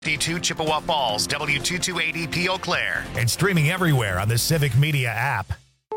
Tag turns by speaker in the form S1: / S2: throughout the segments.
S1: 52 Chippewa Falls, W228EP Eau Claire, and streaming everywhere on the Civic Media app.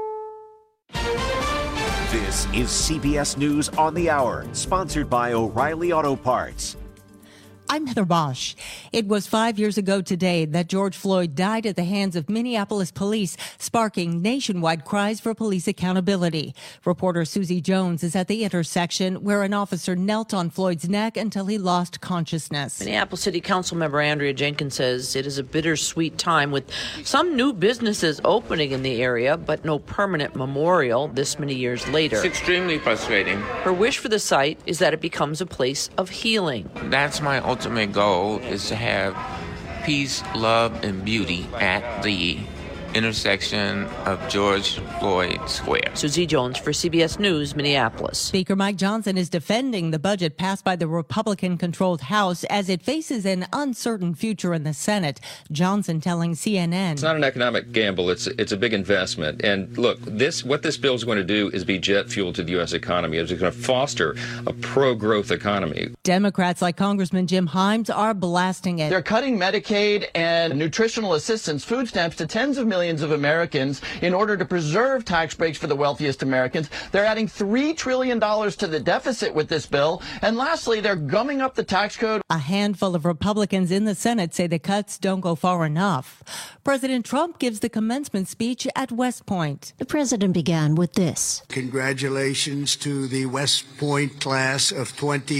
S2: This is CBS News on the Hour, sponsored by O'Reilly Auto Parts.
S3: I'm Heather Bosch. It was 5 years ago today that George Floyd died at the hands of Minneapolis police, sparking nationwide cries for police accountability. Reporter Susie Jones is at the intersection where an officer knelt on Floyd's neck until he lost consciousness.
S4: Minneapolis City Council member Andrea Jenkins says it is a bittersweet time with some new businesses opening in the area, but no permanent memorial this many years later.
S5: It's extremely frustrating.
S4: Her wish for the site is that it becomes a place of healing.
S5: That's my ultimate goal, is to have peace, love, and beauty at the intersection of George Floyd Square.
S4: Susie Jones for CBS News, Minneapolis.
S3: Speaker Mike Johnson is defending the budget passed by the Republican-controlled House as it faces an uncertain future in the Senate. Johnson telling CNN,
S6: "It's not an economic gamble. It's a big investment. And look, what this bill is going to do is be jet fuel to the U.S. economy. It's going to foster a pro-growth economy."
S3: Democrats like Congressman Jim Himes are blasting it.
S7: They're cutting Medicaid and nutritional assistance food stamps to tens of millions of Americans in order to preserve tax breaks for the wealthiest Americans. They're adding $3 trillion to the deficit with this bill. And lastly, they're gumming up the tax code.
S3: A handful of Republicans in the Senate say the cuts don't go far enough. President Trump gives the commencement speech at West Point.
S8: The president began with this.
S9: "Congratulations to the West Point class of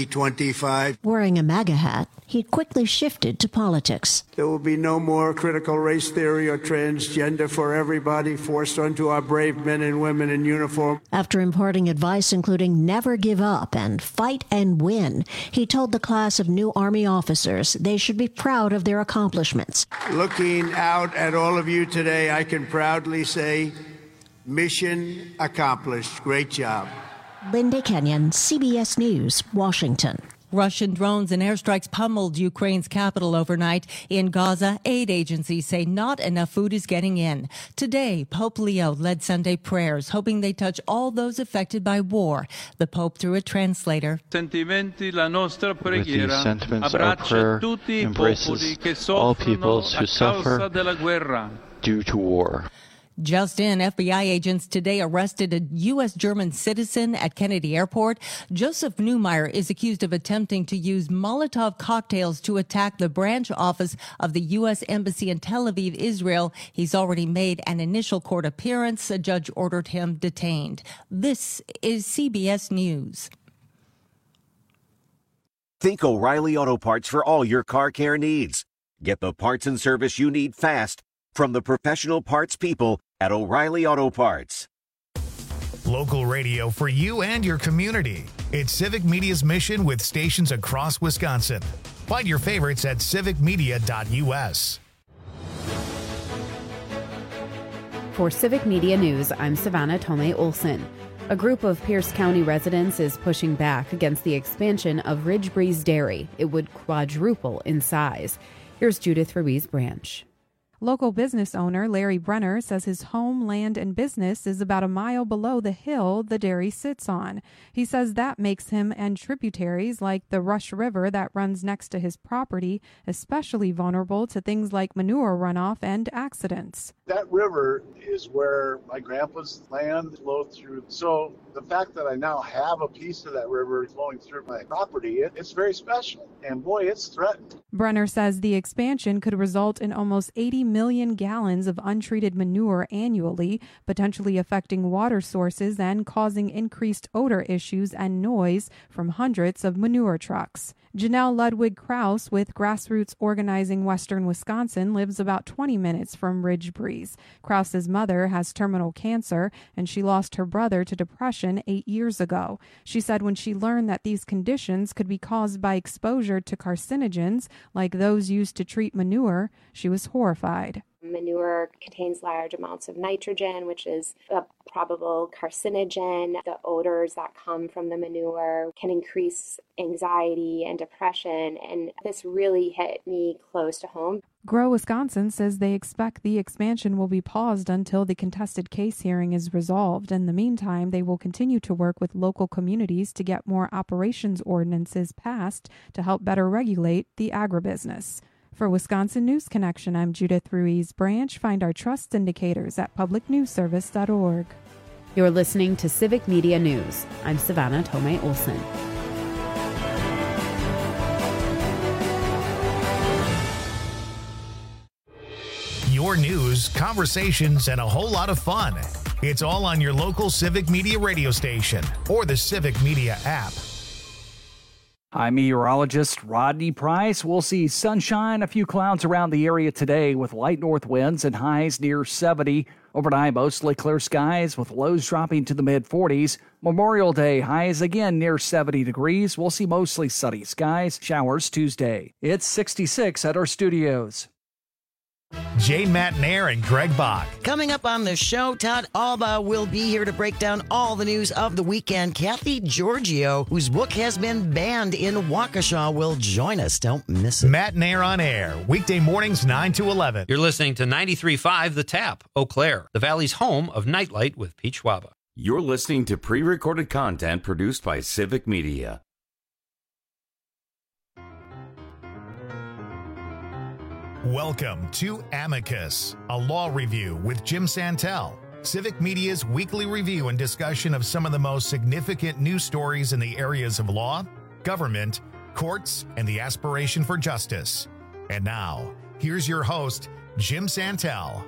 S9: 2025.
S8: Wearing a MAGA hat, he quickly shifted to politics.
S9: There will be no more critical race theory or transgender for everybody forced onto our brave men and women in uniform.
S8: After imparting advice including never give up and fight and win, he told the class of new Army officers they should be proud of their accomplishments.
S9: Looking out at all of you today, I can proudly say, mission accomplished. Great job.
S8: Linda Kenyon, CBS News, Washington.
S3: Russian drones and airstrikes pummeled Ukraine's capital overnight. In Gaza, aid agencies say not enough food is getting in. Today, Pope Leo led Sunday prayers, hoping they touch all those affected by war. The Pope, through a translator,
S10: With these sentiments, our prayer embraces all peoples who suffer due to war.
S3: Just in, FBI agents today arrested a U.S.-German citizen at Kennedy Airport. Joseph Neumeyer is accused of attempting to use Molotov cocktails to attack the branch office of the U.S. Embassy in Tel Aviv, Israel. He's already made an initial court appearance. A judge ordered him detained. This is CBS News.
S2: Think O'Reilly Auto Parts for all your car care needs. Get the parts and service you need fast from the professional parts people at O'Reilly Auto Parts.
S1: Local radio for you and your community. It's Civic Media's mission with stations across Wisconsin. Find your favorites at civicmedia.us.
S11: For Civic Media News, I'm Savannah Tomei-Olson. A group of Pierce County residents is pushing back against the expansion of Ridge Breeze Dairy. It would quadruple in size. Here's Judith Ruiz-Branch.
S12: Local business owner Larry Brenner says his home, land, and business is about a mile below the hill the dairy sits on. He says that makes him and tributaries like the Rush River that runs next to his property especially vulnerable to things like manure runoff and accidents.
S13: That river is where my grandpa's land flowed through. So the fact that I now have a piece of that river flowing through my property, it's very special. And boy, it's threatened.
S12: Brenner says the expansion could result in almost 80 million gallons of untreated manure annually, potentially affecting water sources and causing increased odor issues and noise from hundreds of manure trucks. Janelle Ludwig Krause with Grassroots Organizing Western Wisconsin lives about 20 minutes from Ridge Breeze. Krause's mother has terminal cancer, and she lost her brother to depression 8 years ago. She said when she learned that these conditions could be caused by exposure to carcinogens like those used to treat manure, she was horrified.
S14: Manure contains large amounts of nitrogen, which is a probable carcinogen. The odors that come from the manure can increase anxiety and depression, and this really hit me close to home.
S12: Grow Wisconsin says they expect the expansion will be paused until the contested case hearing is resolved. In the meantime, they will continue to work with local communities to get more operations ordinances passed to help better regulate the agribusiness. For Wisconsin News Connection, I'm Judith Ruiz Branch. Find our trust indicators at publicnewsservice.org.
S11: You're listening to Civic Media News. I'm Savannah Tomei Olson.
S1: Your news, conversations, and a whole lot of fun. It's all on your local Civic Media radio station or the Civic Media app.
S15: I'm meteorologist Rodney Price. We'll see sunshine, a few clouds around the area today with light north winds and highs near 70. Overnight, mostly clear skies with lows dropping to the mid-40s. Memorial Day, highs again near 70 degrees. We'll see mostly sunny skies, showers Tuesday. It's 66 at our studios.
S1: Jane Matnair and Greg Bach.
S16: Coming up on the show, Todd Alba will be here to break down all the news of the weekend. Kathy Giorgio, whose book has been banned in Waukesha, will join us. Don't miss it.
S1: Matnair on air, weekday mornings 9 to 11.
S17: You're listening to 93.5 The Tap, Eau Claire, the Valley's home of Nightlight with Pete Schwaba.
S18: You're listening to pre-recorded content produced by Civic Media.
S1: Welcome to Amicus, a law review with Jim Santel, Civic Media's weekly review and discussion of some of the most significant news stories in the areas of law, government, courts, and the aspiration for justice. And now, here's your host, Jim Santel.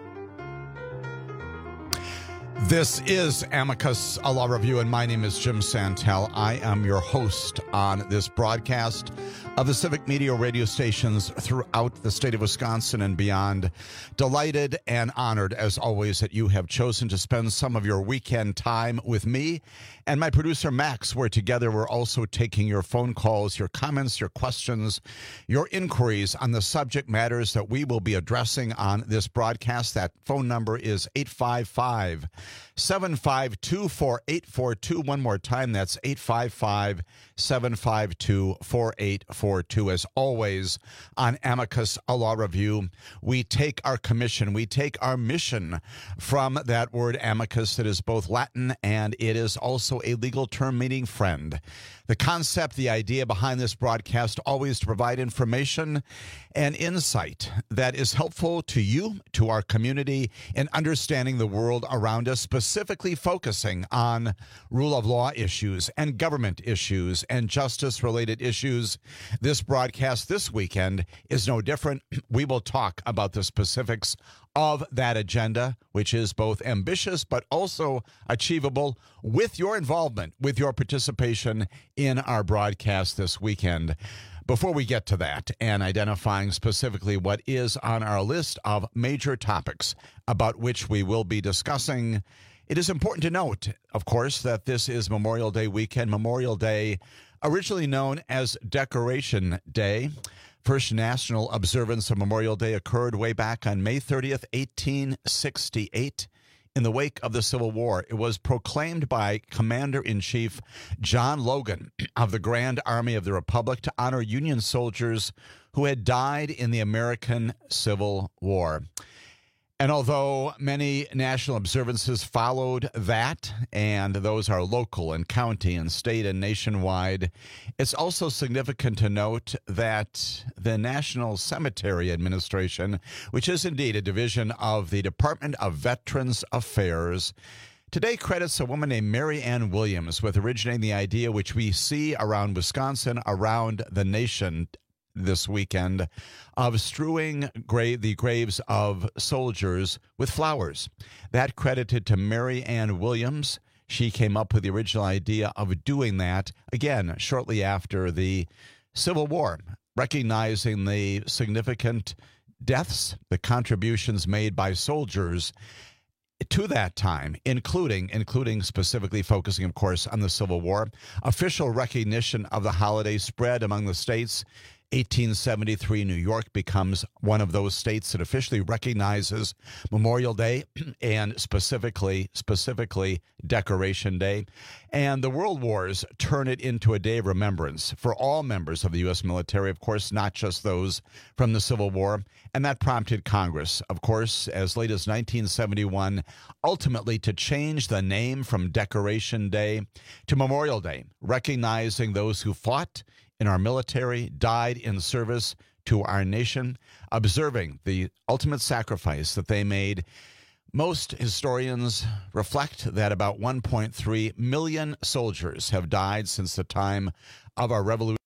S19: This is Amicus, a law review, and my name is Jim Santel. I am your host on this broadcast of the Civic Media radio stations throughout the state of Wisconsin and beyond. Delighted and honored, as always, that you have chosen to spend some of your weekend time with me and my producer, Max. We're together. We're also taking your phone calls, your comments, your questions, your inquiries on the subject matters that we will be addressing on this broadcast. That phone number is 855-752-4842. One more time, that's 855-752-4842. As always, on Amicus, a law review, we take our commission, we take our mission from that word amicus that is both Latin and it is also a legal term meaning friend. The concept, the idea behind this broadcast, always to provide information and insight that is helpful to you, to our community, in understanding the world around us, specifically focusing on rule of law issues and government issues and justice-related issues. This broadcast this weekend is no different. We will talk about the specifics of that agenda, which is both ambitious but also achievable with your involvement, with your participation in our broadcast this weekend. Before we get to that and identifying specifically what is on our list of major topics about which we will be discussing, it is important to note, of course, that this is Memorial Day weekend. Memorial Day, originally known as Decoration Day. First national observance of Memorial Day occurred way back on May 30th, 1868. In the wake of the Civil War, it was proclaimed by Commander-in-Chief John Logan of the Grand Army of the Republic to honor Union soldiers who had died in the American Civil War. And although many national observances followed that, and those are local and county and state and nationwide, it's also significant to note that the National Cemetery Administration, which is indeed a division of the Department of Veterans Affairs, today credits a woman named Mary Ann Williams with originating the idea which we see around Wisconsin, around the nation this weekend, of strewing the graves of soldiers with flowers. That credited to Mary Ann Williams. She came up with the original idea of doing that, again, shortly after the Civil War, recognizing the significant deaths, the contributions made by soldiers to that time, including specifically focusing, of course, on the Civil War. Official recognition of the holiday spread among the states. 1873, New York becomes one of those states that officially recognizes Memorial Day and specifically Decoration Day. And the World Wars turn it into a day of remembrance for all members of the U.S. military, of course, not just those from the Civil War. And that prompted Congress, of course, as late as 1971, ultimately to change the name from Decoration Day to Memorial Day, recognizing those who fought in our military, died in service to our nation, observing the ultimate sacrifice that they made. Most historians reflect that about 1.3 million soldiers have died since the time of our revolution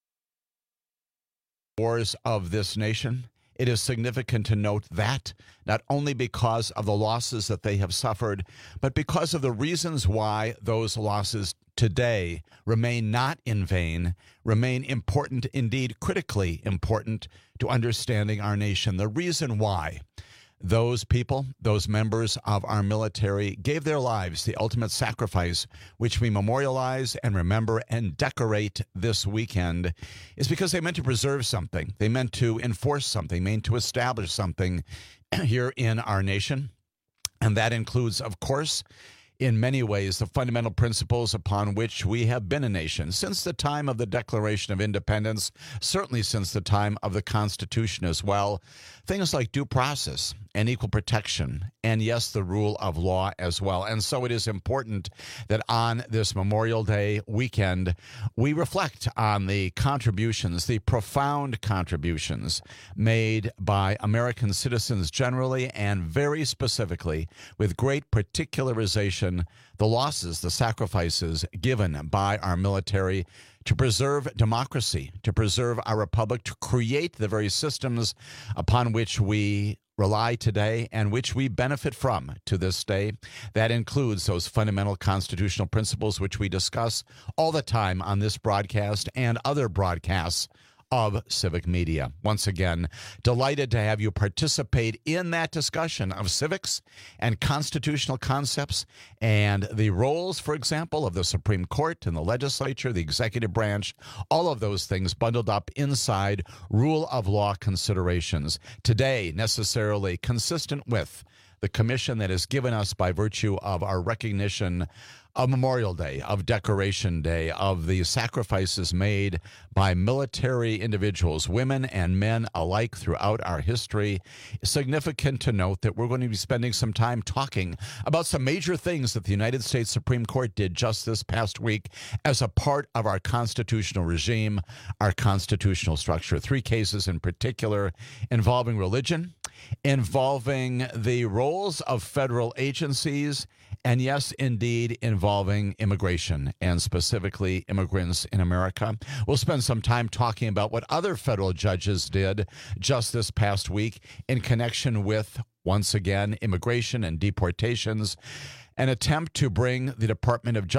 S19: wars of this nation. It is significant to note that, not only because of the losses that they have suffered, but because of the reasons why those losses today remain not in vain, remain important, indeed critically important to understanding our nation. The reason why those people, those members of our military gave their lives, the ultimate sacrifice, which we memorialize and remember and decorate this weekend, is because they meant to preserve something. They meant to enforce something, meant to establish something here in our nation. And that includes, of course, in many ways, the fundamental principles upon which we have been a nation since the time of the Declaration of Independence, certainly since the time of the Constitution as well. Things like due process and equal protection, and yes, the rule of law as well. And so it is important that on this Memorial Day weekend, we reflect on the contributions, the profound contributions made by American citizens generally, and very specifically, with great particularization, the losses, the sacrifices given by our military to preserve democracy, to preserve our republic, to create the very systems upon which we rely today and which we benefit from to this day. That includes those fundamental constitutional principles which we discuss all the time on this broadcast and other broadcasts of Civic Media. Once again, delighted to have you participate in that discussion of civics and constitutional concepts and the roles, for example, of the Supreme Court and the legislature, the executive branch, all of those things bundled up inside rule of law considerations. Today, necessarily consistent with the commission that is given us by virtue of our recognition of Memorial Day, of Decoration Day, of the sacrifices made by military individuals, women and men alike throughout our history. It's significant to note that we're going to be spending some time talking about some major things that the United States Supreme Court did just this past week as a part of our constitutional regime, our constitutional structure. 3 cases in particular involving religion, involving the roles of federal agencies, and yes, indeed, involving immigration, and specifically immigrants in America. We'll spend some time talking about what other federal judges did just this past week in connection with, once again, immigration and deportations, an attempt to bring the Department of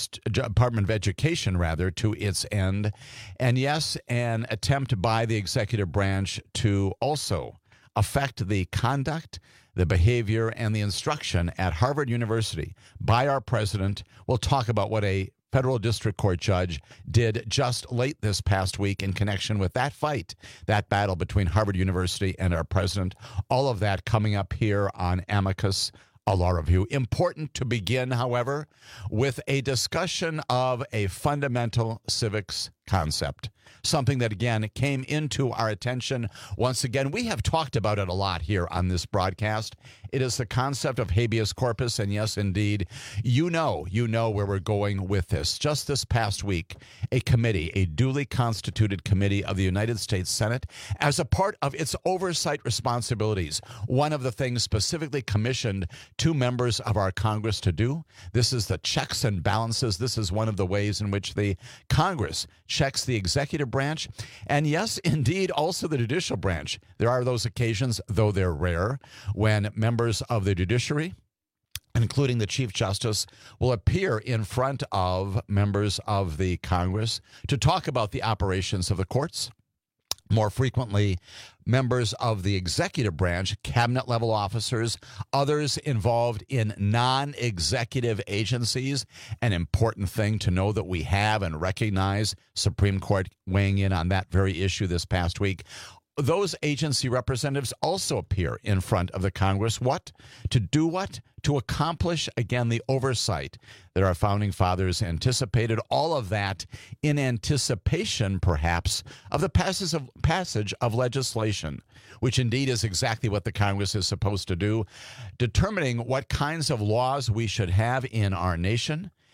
S19: Education, to its end, and yes, an attempt by the executive branch to also affect the conduct, the behavior, and the instruction at Harvard University by our president. We'll talk about what a federal district court judge did just late this past week in connection with that fight, that battle between Harvard University and our president. All of that coming up here on Amicus, a law review. Important to begin, however, with a discussion of a fundamental civics concept, something that, again, came into our attention. Once again, we have talked about it a lot here on this broadcast. It is the concept of habeas corpus, and yes, indeed, you know where we're going with this. Just this past week, a committee, a duly constituted committee of the United States Senate, as a part of its oversight responsibilities, one of the things specifically commissioned 2 members of our Congress to do, this is the checks and balances. This is one of the ways in which the Congress checks the executive branch, and yes, indeed, also the judicial branch. There are those occasions, though they're rare, when members of the judiciary, including the Chief Justice, will appear in front of members of the Congress to talk about the operations of the courts. More frequently, members of the executive branch, cabinet-level officers, others involved in non-executive agencies. An important thing to know that we have and recognize, Supreme Court weighing in on that very issue this past week. Those agency representatives also appear in front of the Congress. What? To do what? To accomplish, again, the oversight that our founding fathers anticipated. All of that in anticipation, perhaps, of the passage of legislation, which indeed is exactly what the Congress is supposed to do, determining what kinds of laws we should have in our nation,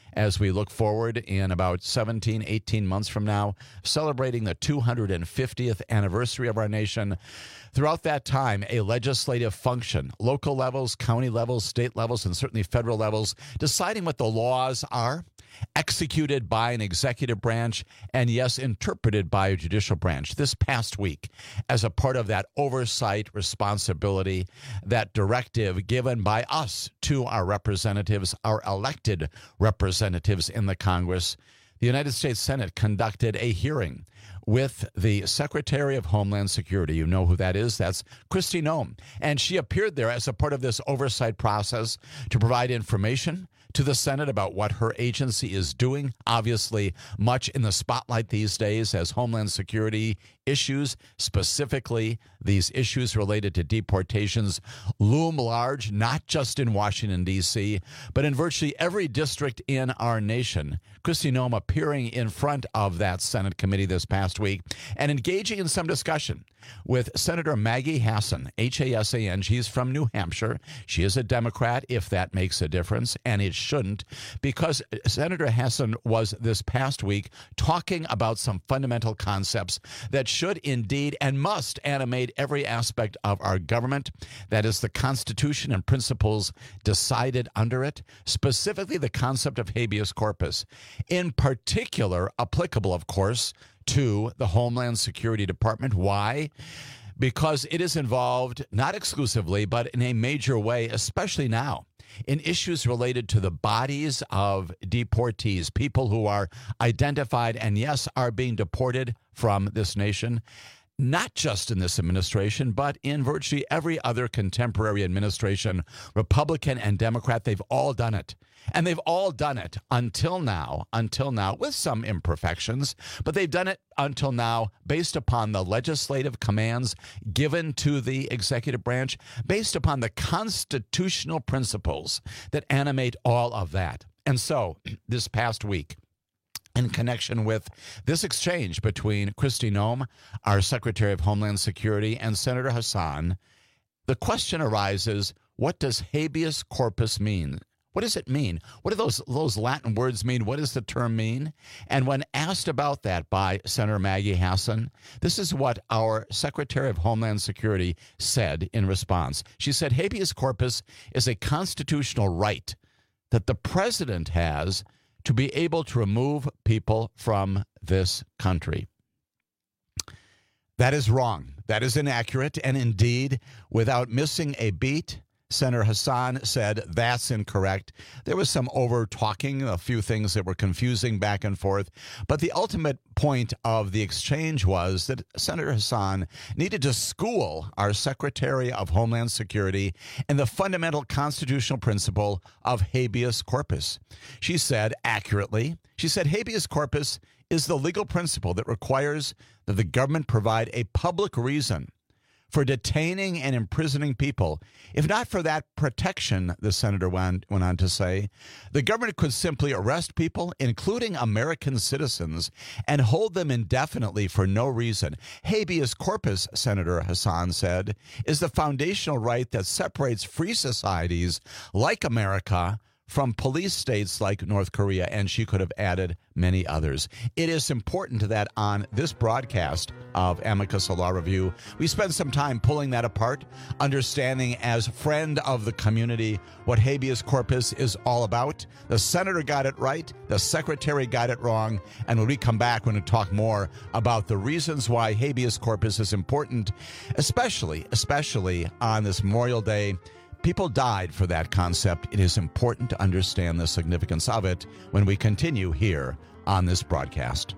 S19: as we look forward in about 17, 18 months from now, celebrating the 250th anniversary of our nation. Throughout that time, a legislative function, local levels, county levels, state levels, and certainly federal levels, deciding what the laws are, executed by an executive branch, and yes, interpreted by a judicial branch. This past week, as a part of that oversight responsibility, that directive given by us to our representatives, our elected representatives in the Congress, the United States Senate conducted a hearing with the Secretary of Homeland Security. You know who that is. That's Kristi Noem. And she appeared there as a part of this oversight process to provide information to the Senate about what her agency is doing. Obviously, much in the spotlight these days as Homeland Security issues, specifically these issues related to deportations, loom large, not just in Washington, D.C., but in virtually every district in our nation. Kristi Noem appearing in front of that Senate committee this past week and engaging in some discussion with Senator Maggie Hassan, Hassan. She's from New Hampshire. She is a Democrat, if that makes a difference, and it shouldn't, because Senator Hassan was this past week talking about some fundamental concepts that should indeed and must animate every aspect of our government. That is the Constitution and principles decided under it, specifically the concept of habeas corpus, in particular applicable, of course, to the Homeland Security Department. Why? Because it is involved, not exclusively, but in a major way, especially now, in issues related to the bodies of deportees, people who are identified and, yes, are being deported from this nation, not just in this administration, but in virtually every other contemporary administration, Republican and Democrat. They've all done it. And they've all done it until now, with some imperfections, but they've done it until now based upon the legislative commands given to the executive branch, based upon the constitutional principles that animate all of that. And so this past week, in connection with this exchange between Kristi Noem, our Secretary of Homeland Security, and Senator Hassan, the question arises, what does habeas corpus mean? What does it mean? What do those Latin words mean? What does the term mean? And when asked about that by Senator Maggie Hassan, this is what our Secretary of Homeland Security said in response. She said, habeas corpus is a constitutional right that the president has to be able to remove people from this country. That is wrong. That is inaccurate. And indeed, without missing a beat, Senator Hassan said that's incorrect. There was some over-talking, a few things that were confusing back and forth. But the ultimate point of the exchange was that Senator Hassan needed to school our Secretary of Homeland Security in the fundamental constitutional principle of habeas corpus. She said, accurately, habeas corpus is the legal principle that requires that the government provide a public reason for detaining and imprisoning people. If not for that protection, the senator went on to say, the government could simply arrest people, including American citizens, and hold them indefinitely for no reason. Habeas corpus, Senator Hassan said, is the foundational right that separates free societies like America from police states like North Korea, and she could have added many others. It is important that on this broadcast of Amicus Law Review, we spend some time pulling that apart, understanding as friend of the community what habeas corpus is all about. The senator got it right, the secretary got it wrong, and when we come back, we're going to talk more about the reasons why habeas corpus is important, especially on this Memorial Day. People died for that concept. It is important to understand the significance of it when we continue here on this broadcast.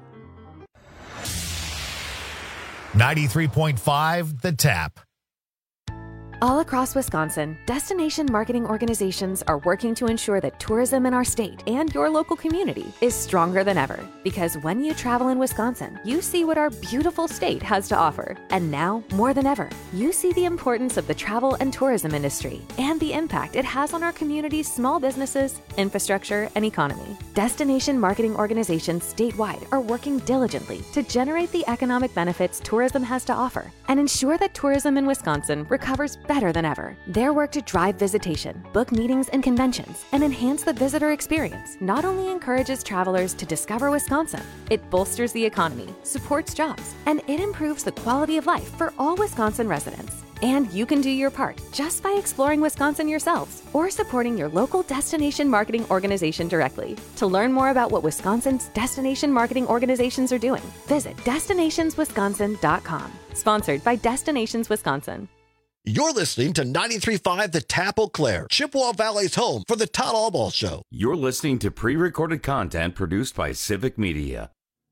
S1: 93.5 The Tap.
S20: All across Wisconsin, destination marketing organizations are working to ensure that tourism in our state and your local community is stronger than ever. Because when you travel in Wisconsin, you see what our beautiful state has to offer. And now, more than ever, you see the importance of the travel and tourism industry and the impact it has on our community's small businesses, infrastructure, and economy. Destination marketing organizations statewide are working diligently to generate the economic benefits tourism has to offer and ensure that tourism in Wisconsin recovers better than ever. Their work to drive visitation, book meetings and conventions, and enhance the visitor experience not only encourages travelers to discover Wisconsin, it bolsters the economy, supports jobs, and it improves the quality of life for all Wisconsin residents. And you can do your part just by exploring Wisconsin yourselves or supporting your local destination marketing organization directly. To learn more about what Wisconsin's destination marketing organizations are doing, visit destinationswisconsin.com. Sponsored by Destinations Wisconsin.
S21: You're listening to 93.5 The Tap Eau Claire, Chippewa Valley's home for the Todd Albaugh Show.
S18: You're listening to pre-recorded content produced by Civic Media.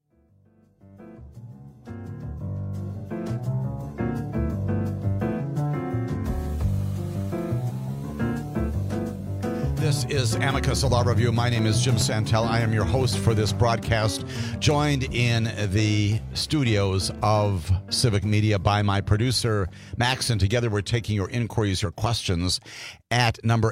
S19: This is Amicus, a law review. My name is Jim Santel. I am your host for this broadcast, joined in the studios of Civic Media by my producer, Max, and together we're taking your inquiries, your questions at number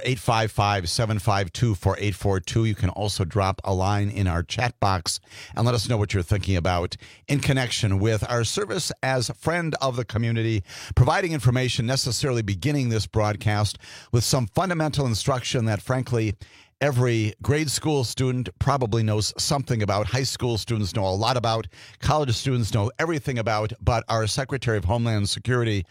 S19: 855-752-4842. You can also drop a line in our chat box and let us know what you're thinking about in connection with our service as friend of the community, providing information necessarily beginning this broadcast with some fundamental instruction that, frankly, every grade school student probably knows something about. High school students know a lot about. College students know everything about. But our Secretary of Homeland Security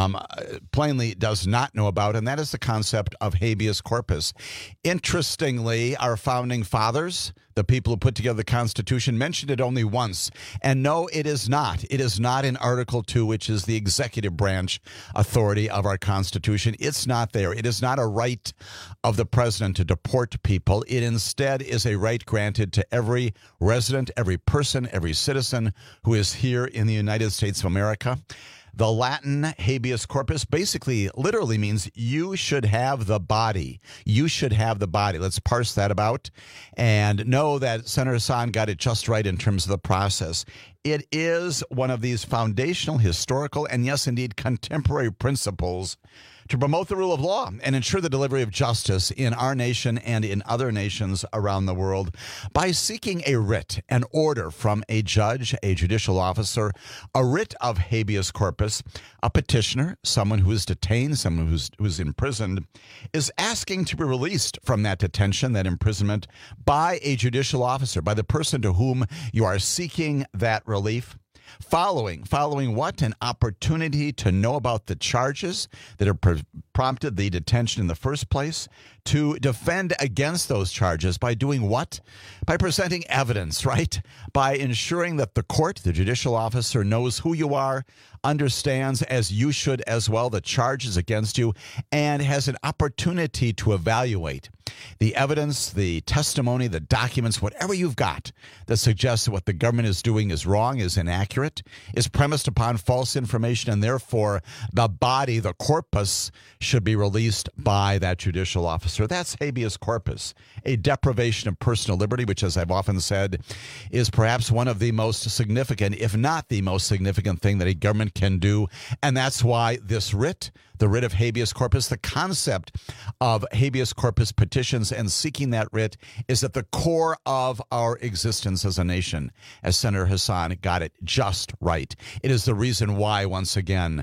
S19: plainly does not know about, and that is the concept of habeas corpus. Interestingly, our founding fathers, the people who put together the Constitution, mentioned it only once. And no, it is not. It is not in Article 2, which is the executive branch authority of our Constitution. It's not there. It is not a right of the president to deport people. It instead is a right granted to every resident, every person, every citizen who is here in the United States of America. The Latin habeas corpus basically literally means you should have the body. You should have the body. Let's parse that about and know that Senator Hassan got it just right in terms of the process. It is one of these foundational, historical, and yes, indeed, contemporary principles to promote the rule of law and ensure the delivery of justice in our nation and in other nations around the world by seeking a writ, an order from a judge, a judicial officer, a writ of habeas corpus. A petitioner, someone who is detained, someone who's imprisoned, is asking to be released from that detention, that imprisonment, by a judicial officer, by the person to whom you are seeking that relief. Following what? An opportunity to know about the charges that have prompted the detention in the first place, to defend against those charges by doing what? By presenting evidence, right? By ensuring that the court, the judicial officer, knows who you are, understands, as you should as well, the charges against you, and has an opportunity to evaluate the evidence, the testimony, the documents, whatever you've got that suggests that what the government is doing is wrong, is inaccurate, is premised upon false information, and therefore the body, the corpus, should be released by that judicial officer. That's habeas corpus, a deprivation of personal liberty, which, as I've often said, is perhaps one of the most significant, if not the most significant thing that a government can do. And that's why this writ, the writ of habeas corpus, the concept of habeas corpus petitions and seeking that writ is at the core of our existence as a nation, as Senator Hassan got it just right. It is the reason why, once again,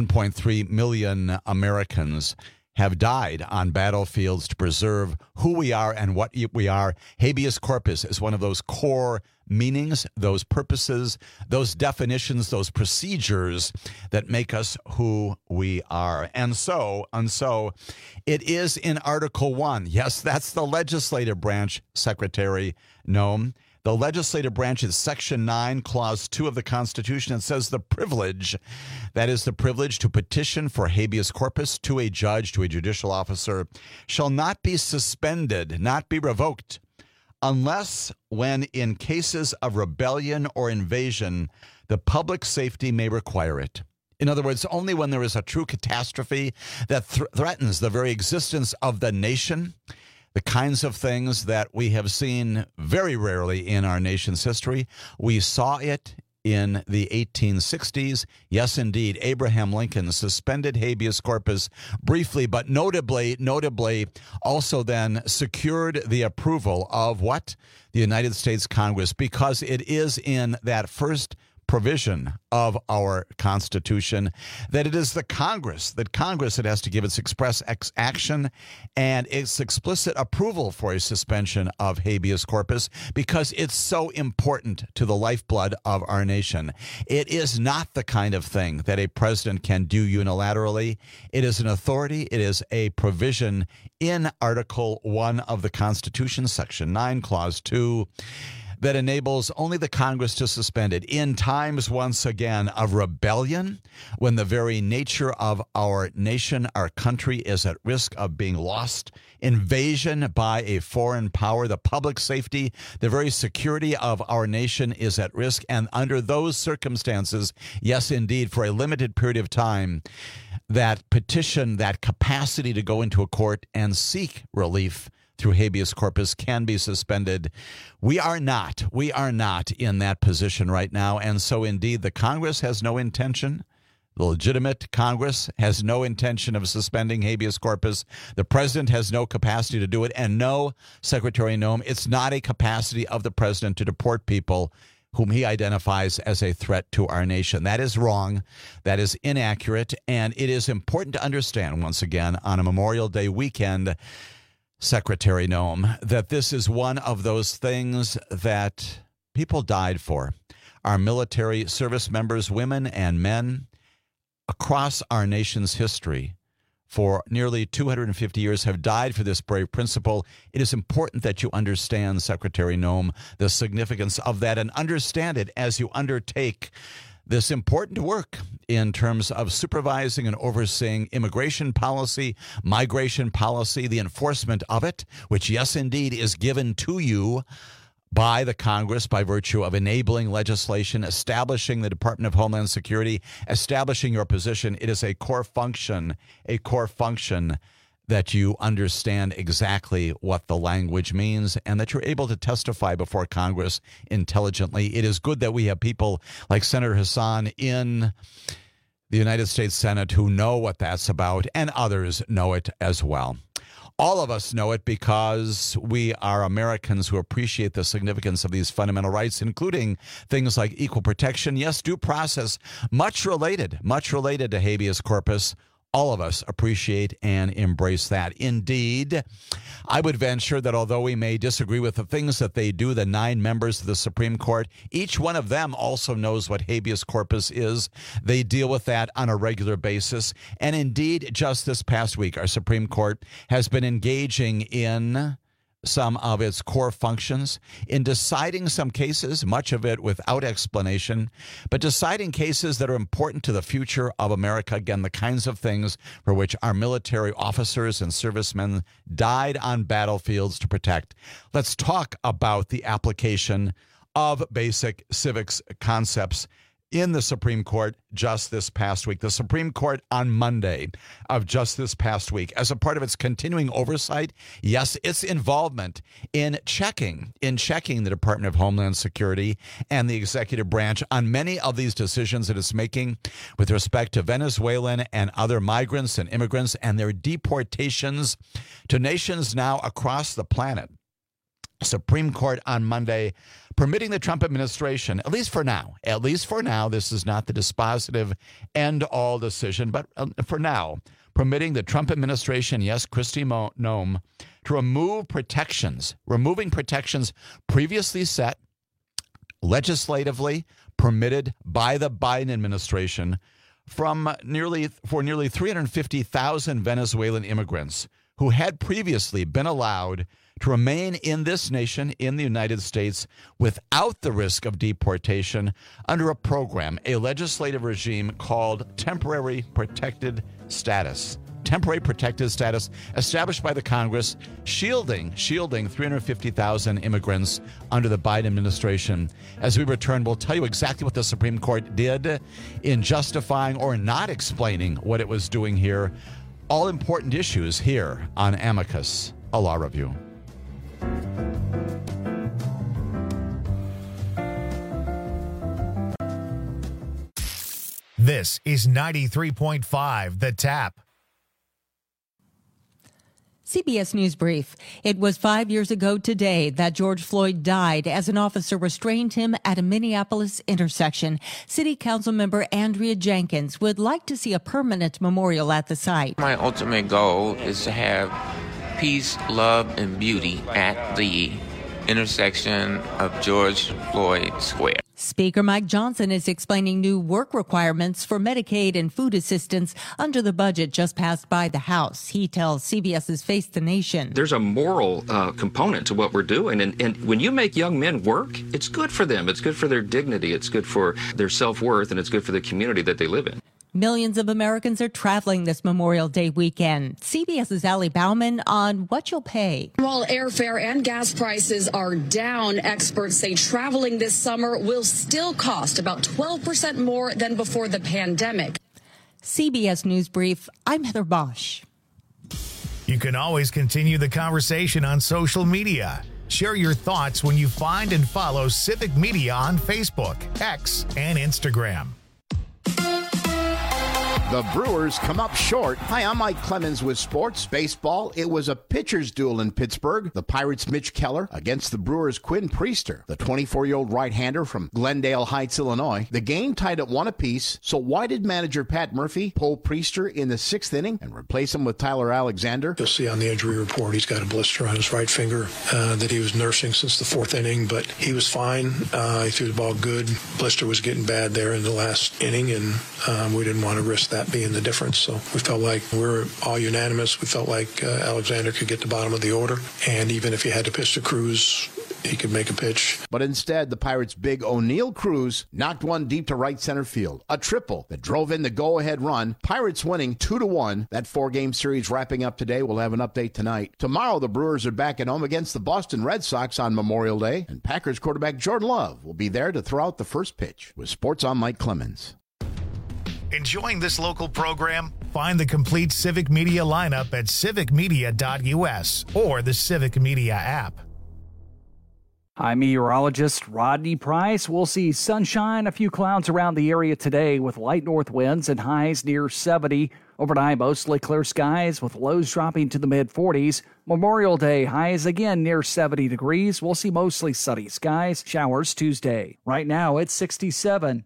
S19: 1.3 million Americans have died on battlefields to preserve who we are and what we are. Habeas corpus is one of those core meanings, those purposes, those definitions, those procedures that make us who we are. And so it is in Article 1. Yes, that's the legislative branch, Secretary Noem. The legislative branch is Section 9, Clause 2 of the Constitution. It says the privilege, that is the privilege to petition for habeas corpus to a judge, to a judicial officer, shall not be suspended, not be revoked, unless when in cases of rebellion or invasion, the public safety may require it. In other words, only when there is a true catastrophe that threatens the very existence of the nation, the kinds of things that we have seen very rarely in our nation's history. We saw it in the 1860s. Yes, indeed, Abraham Lincoln suspended habeas corpus briefly, but notably also then secured the approval of what? The United States Congress, because it is in that first provision of our Constitution that it is Congress that has to give its express action and its explicit approval for a suspension of habeas corpus because it's so important to the lifeblood of our nation. It is not the kind of thing that a president can do unilaterally. It is an authority. It is a provision in Article 1 of the Constitution, Section 9, Clause 2, that enables only the Congress to suspend it in times, once again, of rebellion, when the very nature of our nation, our country, is at risk of being lost, invasion by a foreign power, the public safety, the very security of our nation is at risk. And under those circumstances, yes, indeed, for a limited period of time, that petition, that capacity to go into a court and seek relief through habeas corpus can be suspended. We are not in that position right now. And so indeed, the Congress has no intention. The legitimate Congress has no intention of suspending habeas corpus. The president has no capacity to do it. And no, Secretary Noem, it's not a capacity of the president to deport people whom he identifies as a threat to our nation. That is wrong. That is inaccurate. And it is important to understand, once again, on a Memorial Day weekend, Secretary Noem, that this is one of those things that people died for. Our military service members, women and men, across our nation's history for nearly 250 years have died for this brave principle. It is important that you understand, Secretary Noem, the significance of that and understand it as you undertake this important work in terms of supervising and overseeing immigration policy, migration policy, the enforcement of it, which, yes, indeed, is given to you by the Congress by virtue of enabling legislation, establishing the Department of Homeland Security, establishing your position. It is a core function that you understand exactly what the language means and that you're able to testify before Congress intelligently. It is good that we have people like Senator Hassan in the United States Senate who know what that's about, and others know it as well. All of us know it because we are Americans who appreciate the significance of these fundamental rights, including things like equal protection, yes, due process, much related to habeas corpus. All of us appreciate and embrace that. Indeed, I would venture that although we may disagree with the things that they do, the 9 members of the Supreme Court, each one of them also knows what habeas corpus is. They deal with that on a regular basis. And indeed, just this past week, our Supreme Court has been engaging in some of its core functions in deciding some cases, much of it without explanation, but deciding cases that are important to the future of America. Again, the kinds of things for which our military officers and servicemen died on battlefields to protect. Let's talk about the application of basic civics concepts in the Supreme Court just this past week. The Supreme Court on Monday of just this past week, as a part of its continuing oversight, yes, its involvement in checking the Department of Homeland Security and the executive branch on many of these decisions that it's making with respect to Venezuelan and other migrants and immigrants and their deportations to nations now across the planet. Supreme Court on Monday permitting the Trump administration, at least for now, this is not the dispositive end-all decision, but for now, permitting the Trump administration, yes, Kristi Noem, to removing protections previously set, legislatively permitted by the Biden administration for nearly 350,000 Venezuelan immigrants who had previously been allowed to remain in this nation, in the United States, without the risk of deportation under a program, a legislative regime called temporary protected status. Temporary protected status established by the Congress, shielding 350,000 immigrants under the Biden administration. As we return, we'll tell you exactly what the Supreme Court did in justifying or not explaining what it was doing here. All important issues here on Amicus, a law review.
S1: This is 93.5 The Tap.
S3: CBS News Brief. It was 5 years ago today that George Floyd died as an officer restrained him at a Minneapolis intersection. City Council member Andrea Jenkins would like to see a permanent memorial at the site.
S5: My ultimate goal is to have peace, love, and beauty at the intersection of George Floyd Square.
S3: Speaker Mike Johnson is explaining new work requirements for Medicaid and food assistance under the budget just passed by the House. He tells CBS's Face the Nation.
S6: There's a moral component to what we're doing. And when you make young men work, it's good for them. It's good for their dignity. It's good for their self-worth. And it's good for the community that they live in.
S3: Millions of Americans are traveling this Memorial Day weekend. CBS's Allie Bauman on what you'll pay.
S22: While airfare and gas prices are down, experts say traveling this summer will still cost about 12% more than before the pandemic.
S3: CBS News Brief, I'm Heather Bosch.
S1: You can always continue the conversation on social media. Share your thoughts when you find and follow Civic Media on Facebook, X, and Instagram.
S23: The Brewers come up short. Hi, I'm Mike Clemens with Sports Baseball. It was a pitcher's duel in Pittsburgh. The Pirates' Mitch Keller against the Brewers' Quinn Priester, the 24-year-old right-hander from Glendale Heights, Illinois. The game tied at 1 apiece, so why did manager Pat Murphy pull Priester in the 6th inning and replace him with Tyler Alexander?
S24: You'll see on the injury report he's got a blister on his right finger that he was nursing since the 4th inning, but he was fine. He threw the ball good. Blister was getting bad there in the last inning, and we didn't want to risk that being the difference. So we felt like we were all unanimous. We felt like Alexander could get the bottom of the order, and even if he had to pitch to Cruz, he could make a pitch.
S23: But instead, the Pirates' big O'Neill Cruz knocked one deep to right center field. A triple that drove in the go-ahead run. Pirates winning 2-1. That 4-game series wrapping up today. We'll have an update tonight. Tomorrow, the Brewers are back at home against the Boston Red Sox on Memorial Day, and Packers quarterback Jordan Love will be there to throw out the first pitch. With Sports, I'm Mike Clemens.
S1: Enjoying this local program? Find the complete Civic Media lineup at civicmedia.us or the Civic Media app.
S15: I'm meteorologist Rodney Price. We'll see sunshine, a few clouds around the area today with light north winds and highs near 70. Overnight, mostly clear skies with lows dropping to the mid-40s. Memorial Day, highs again near 70 degrees. We'll see mostly sunny skies, showers Tuesday. Right now, it's 67.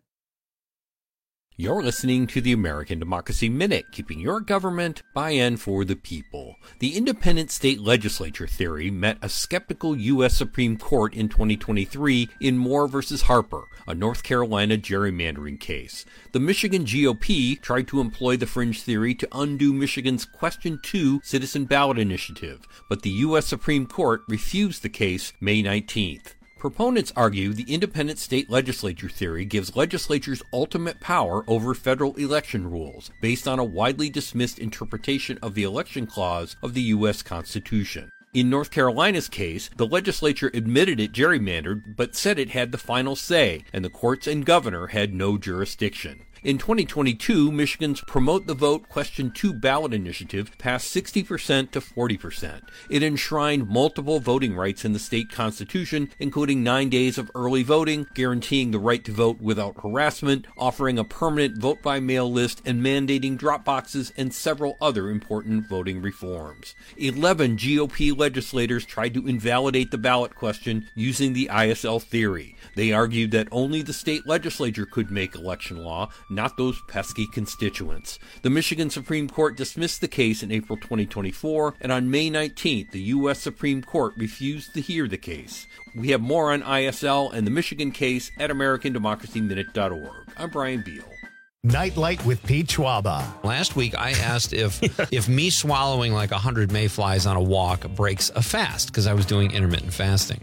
S25: You're listening to the American Democracy Minute, keeping your government by and for the people. The independent state legislature theory met a skeptical U.S. Supreme Court in 2023 in Moore v. Harper, a North Carolina gerrymandering case. The Michigan GOP tried to employ the fringe theory to undo Michigan's Question 2 citizen ballot initiative, but the U.S. Supreme Court refused the case May 19th. Proponents argue the independent state legislature theory gives legislatures ultimate power over federal election rules, based on a widely dismissed interpretation of the election clause of the U.S. Constitution. In North Carolina's case, the legislature admitted it gerrymandered, but said it had the final say, and the courts and governor had no jurisdiction. In 2022, Michigan's Promote the Vote Question 2 ballot initiative passed 60% to 40%. It enshrined multiple voting rights in the state constitution, including 9 days of early voting, guaranteeing the right to vote without harassment, offering a permanent vote-by-mail list, and mandating drop boxes and several other important voting reforms. 11 GOP legislators tried to invalidate the ballot question using the ISL theory. They argued that only the state legislature could make election law, not those pesky constituents. The Michigan Supreme Court dismissed the case in April 2024, and on May 19th, the U.S. Supreme Court refused to hear the case. We have more on ISL and the Michigan case at AmericanDemocracyMinute.org. I'm Brian Beal.
S1: Nightlight with Pete Schwaba.
S26: Last week, I asked if me swallowing like 100 mayflies on a walk breaks a fast, because I was doing intermittent fasting.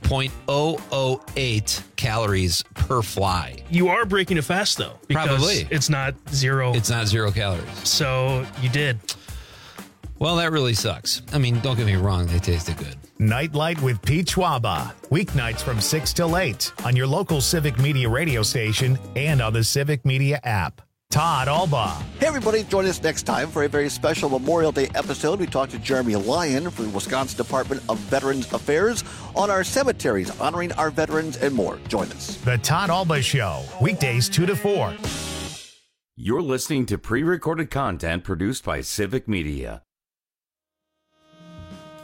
S26: 0.008 calories per fly.
S27: You are breaking a fast, though. Because
S26: probably.
S27: It's not zero.
S26: It's not 0 calories.
S27: So you did.
S26: Well, that really sucks. I mean, don't get me wrong. They tasted good.
S1: Nightlight with Pete Schwaba. Weeknights from 6 till 8 on your local Civic Media radio station and on the Civic Media app. Todd Albaugh.
S28: Hey, everybody. Join us next time for a very special Memorial Day episode. We talk to Jeremy Lyon from the Wisconsin Department of Veterans Affairs on our cemeteries, honoring our veterans and more. Join us.
S1: The Todd Albaugh Show, weekdays 2 to 4.
S18: You're listening to pre-recorded content produced by Civic Media.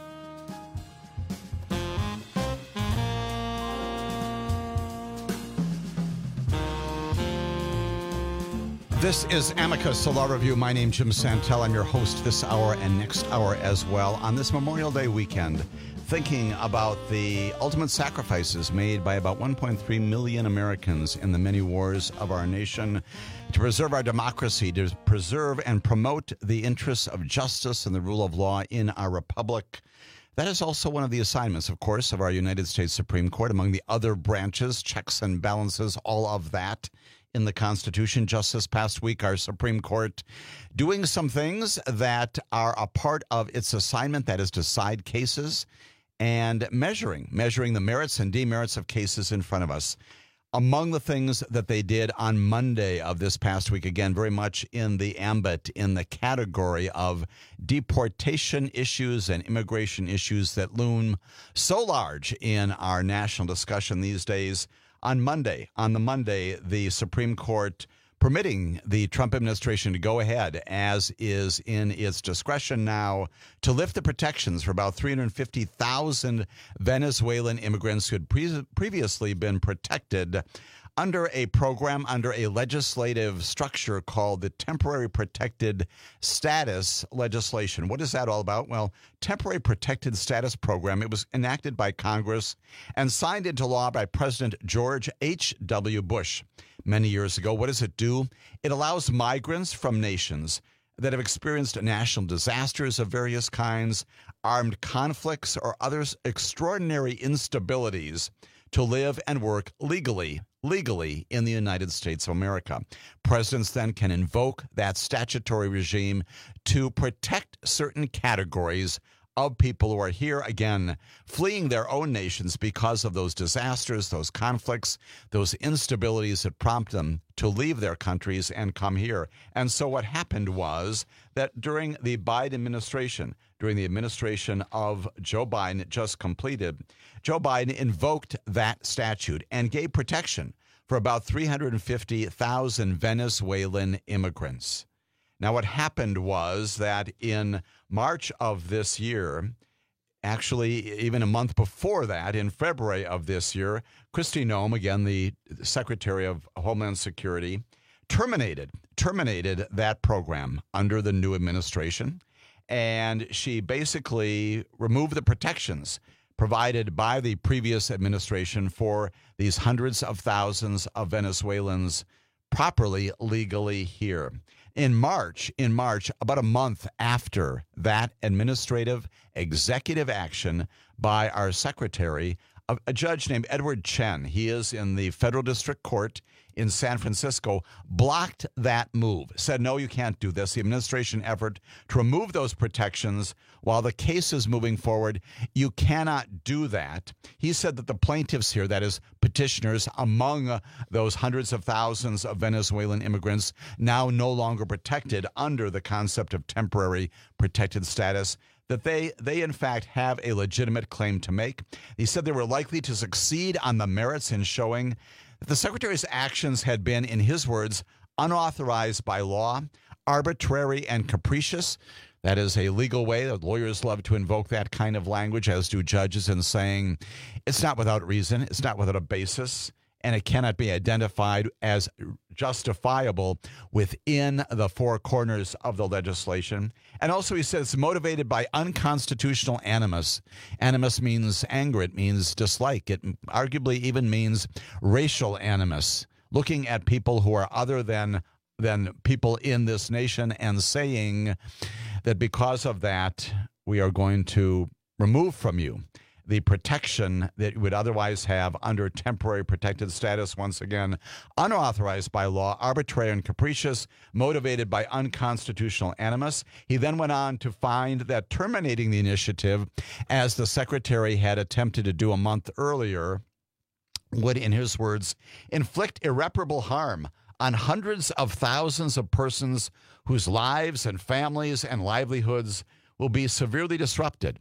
S19: This is Amicus, a law review. My name's Jim Santel. I'm your host this hour and next hour as well. On this Memorial Day weekend, thinking about the ultimate sacrifices made by about 1.3 million Americans in the many wars of our nation to preserve our democracy, to preserve and promote the interests of justice and the rule of law in our republic. That is also one of the assignments, of course, of our United States Supreme Court, among the other branches, checks and balances, all of that in the Constitution. Just this past week, our Supreme Court doing some things that are a part of its assignment, that is, decide cases and measuring the merits and demerits of cases in front of us. Among the things that they did on Monday of this past week, again, very much in the ambit, in the category of deportation issues and immigration issues that loom so large in our national discussion these days. On the Monday, the Supreme Court permitting the Trump administration to go ahead, as is in its discretion now, to lift the protections for about 350,000 Venezuelan immigrants who had previously been protected under a program, under a legislative structure called the Temporary Protected Status legislation. What is that all about? Well, Temporary Protected Status Program, it was enacted by Congress and signed into law by President George H.W. Bush many years ago. What does it do? It allows migrants from nations that have experienced national disasters of various kinds, armed conflicts, or other extraordinary instabilities to live and work legally in the United States of America. Presidents then can invoke that statutory regime to protect certain categories of people who are here, again, fleeing their own nations because of those disasters, those conflicts, those instabilities that prompt them to leave their countries and come here. And so what happened was that during the Biden administration, during the administration of Joe Biden just completed, Joe Biden invoked that statute and gave protection for about 350,000 Venezuelan immigrants. Now, what happened was that in March of this year, actually even a month before that, in February of this year, Kristi Noem, again, the Secretary of Homeland Security, terminated that program under the new administration. And she basically removed the protections provided by the previous administration for these hundreds of thousands of Venezuelans properly, legally here. In March, about a month after that administrative executive action by our secretary, a judge named Edward Chen, he is in the Federal District Court in San Francisco, blocked that move, said, no, you can't do this. The administration effort to remove those protections while the case is moving forward, you cannot do that. He said that the plaintiffs here, that is petitioners among those hundreds of thousands of Venezuelan immigrants now no longer protected under the concept of temporary protected status, that they in fact have a legitimate claim to make. He said they were likely to succeed on the merits in showing that the Secretary's actions had been, in his words, unauthorized by law, arbitrary and capricious. That is a legal way that lawyers love to invoke that kind of language, as do judges, in saying it's not without reason, it's not without a basis, and it cannot be identified as justifiable within the four corners of the legislation. And also he says it's motivated by unconstitutional animus. Animus means anger. It means dislike. It arguably even means racial animus, looking at people who are other than people in this nation and saying that because of that, we are going to remove from you the protection that you would otherwise have under temporary protected status, once again, unauthorized by law, arbitrary and capricious, motivated by unconstitutional animus. He then went on to find that terminating the initiative, as the Secretary had attempted to do a month earlier, would, in his words, inflict irreparable harm on hundreds of thousands of persons whose lives and families and livelihoods will be severely disrupted.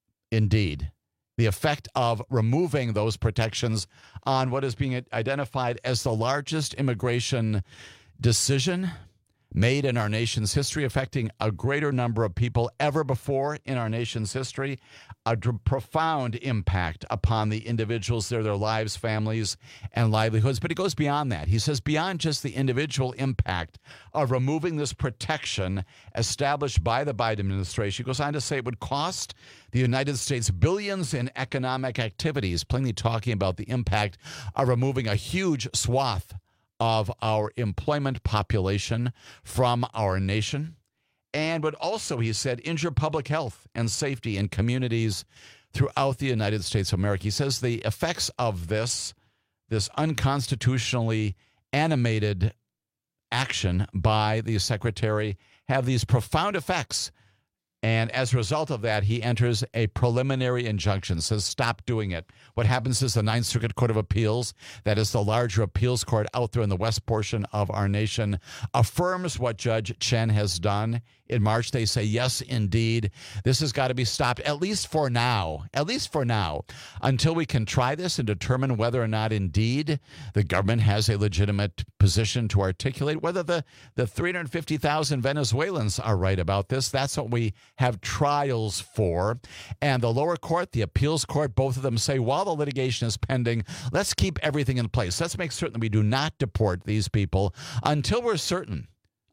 S19: Indeed, the effect of removing those protections on what is being identified as the largest immigration decision, made in our nation's history, affecting a greater number of people ever before in our nation's history, a profound impact upon the individuals, their lives, families, and livelihoods. But he goes beyond that. He says beyond just the individual impact of removing this protection established by the Biden administration, he goes on to say it would cost the United States billions in economic activities, plainly talking about the impact of removing a huge swath of our employment population from our nation, and would also, he said, injure public health and safety in communities throughout the United States of America. He says the effects of this unconstitutionally animated action by the secretary have these profound effects. And as a result of that, he enters a preliminary injunction, says stop doing it. What happens is the Ninth Circuit Court of Appeals, that is the larger appeals court out there in the west portion of our nation, affirms what Judge Chen has done. In March, they say, yes, indeed, this has got to be stopped, at least for now, until we can try this and determine whether or not indeed the government has a legitimate position to articulate, whether the 350,000 Venezuelans are right about this. That's what we have trials for. And the lower court, the appeals court, both of them say, while the litigation is pending, let's keep everything in place. Let's make certain we do not deport these people until we're certain,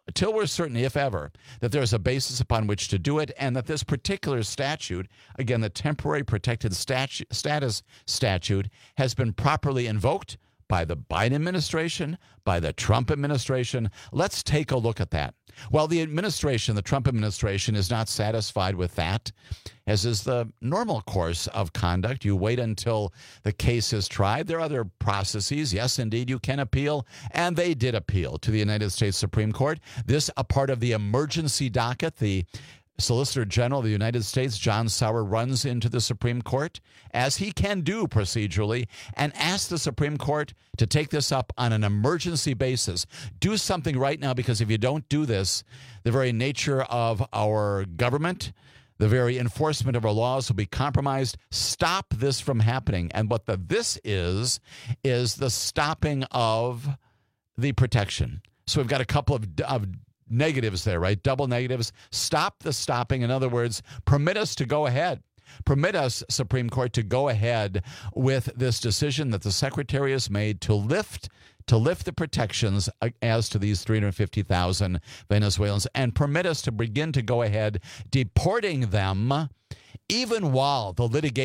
S19: if ever, that there's a basis upon which to do it, and that this particular statute, again, the temporary protected status statute, has been properly invoked by the Biden administration, by the Trump administration. Let's take a look at that. Well, the Trump administration, is not satisfied with that, as is the normal course of conduct. You wait until the case is tried. There are other processes. Yes, indeed, you can appeal, and they did appeal to the United States Supreme Court. This, a part of the emergency docket. The Solicitor General of the United States, John Sauer, runs into the Supreme Court, as he can do procedurally, and asks the Supreme Court to take this up on an emergency basis. Do something right now, because if you don't do this, the very nature of our government, the very enforcement of our laws will be compromised. Stop this from happening. And what this is the stopping of the protection. So we've got a couple of negatives there, right? Double negatives. Stop the stopping. In other words, permit us to go ahead. Permit us, Supreme Court, to go ahead with this decision that the Secretary has made to lift the protections as to these 350,000 Venezuelans, and permit us to begin to go ahead deporting them, even while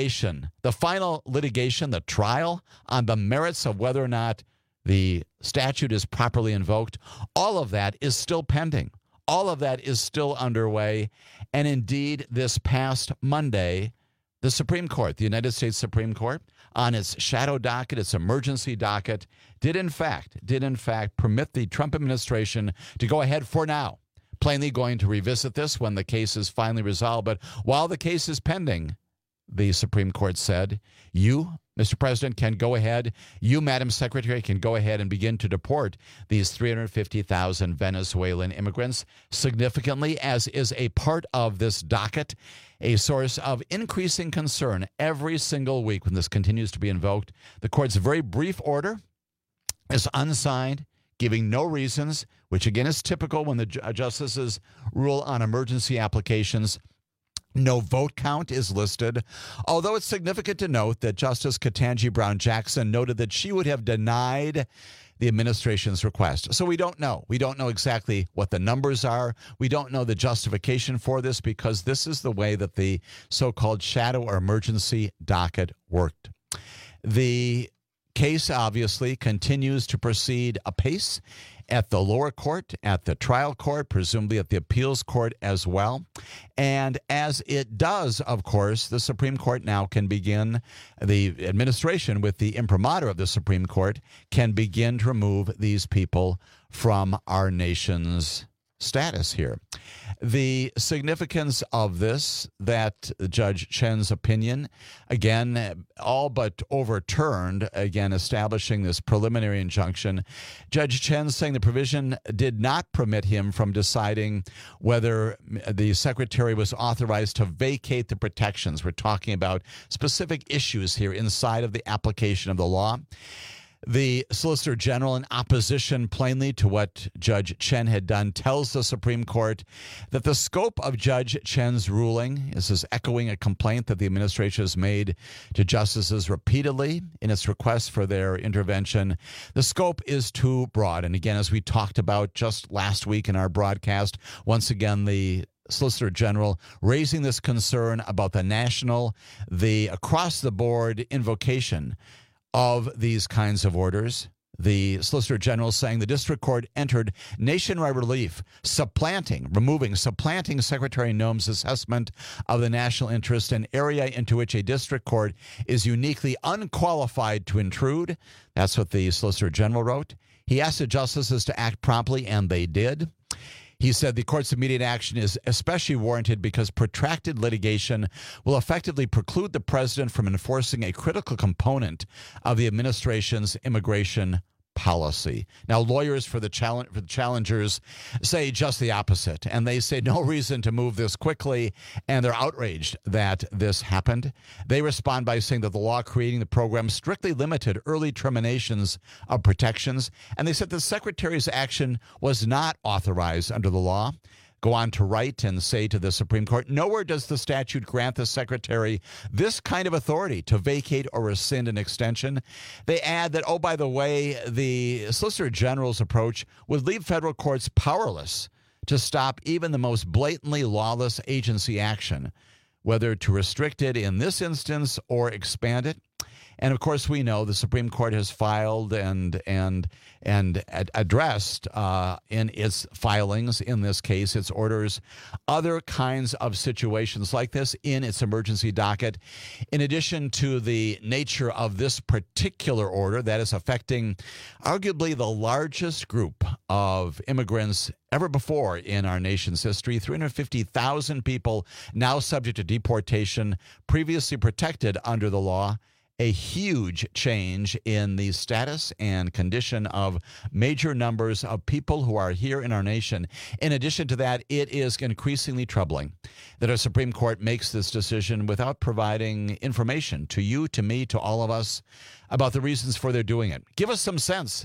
S19: the final litigation, the trial on the merits of whether or not the statute is properly invoked, all of that is still pending. All of that is still underway. And indeed, this past Monday, the Supreme Court, the United States Supreme Court, on its shadow docket, its emergency docket, did in fact permit the Trump administration to go ahead for now. Plainly going to revisit this when the case is finally resolved. But while the case is pending, the Supreme Court said, you, Mr. President, can go ahead, you, Madam Secretary, can go ahead and begin to deport these 350,000 Venezuelan immigrants. Significantly, as is a part of this docket, a source of increasing concern every single week when this continues to be invoked, the court's very brief order is unsigned, giving no reasons, which again is typical when the justices rule on emergency applications. No vote count is listed, although it's significant to note that Justice Ketanji Brown Jackson noted that she would have denied the administration's request. So we don't know. We don't know exactly what the numbers are. We don't know the justification for this, because this is the way that the so-called shadow or emergency docket worked. The case obviously continues to proceed apace at the lower court, at the trial court, presumably at the appeals court as well. And as it does, of course, the Supreme Court now can begin, the administration with the imprimatur of the Supreme Court can begin to remove these people from our nation's status here. The significance of this, that Judge Chen's opinion, again, all but overturned, again, establishing this preliminary injunction. Judge Chen saying the provision did not permit him from deciding whether the secretary was authorized to vacate the protections. We're talking about specific issues here inside of the application of the law. The Solicitor General, in opposition plainly to what Judge Chen had done, tells the Supreme Court that the scope of Judge Chen's ruling, this is echoing a complaint that the administration has made to justices repeatedly in its request for their intervention. The scope is too broad. And again, as we talked about just last week in our broadcast, once again, the Solicitor General raising this concern about the across-the-board invocation of these kinds of orders. The Solicitor General saying the district court entered nationwide relief, supplanting Secretary Noem's assessment of the national interest, an area into which a district court is uniquely unqualified to intrude. That's what the Solicitor General wrote. He asked the justices to act promptly, and they did. He said the court's immediate action is especially warranted because protracted litigation will effectively preclude the president from enforcing a critical component of the administration's immigration policy. Now, lawyers for the challengers say just the opposite, and they say no reason to move this quickly, and they're outraged that this happened. They respond by saying that the law creating the program strictly limited early terminations of protections, and they said the secretary's action was not authorized under the law. Go on to write and say to the Supreme Court, nowhere does the statute grant the secretary this kind of authority to vacate or rescind an extension. They add that, oh, by the way, the Solicitor General's approach would leave federal courts powerless to stop even the most blatantly lawless agency action, whether to restrict it in this instance or expand it. And of course, we know the Supreme Court has filed and addressed in its filings, in this case, its orders, other kinds of situations like this in its emergency docket. In addition to the nature of this particular order that is affecting arguably the largest group of immigrants ever before in our nation's history, 350,000 people now subject to deportation, previously protected under the law. A huge change in the status and condition of major numbers of people who are here in our nation. In addition to that, it is increasingly troubling that our Supreme Court makes this decision without providing information to you, to me, to all of us about the reasons for their doing it. Give us some sense,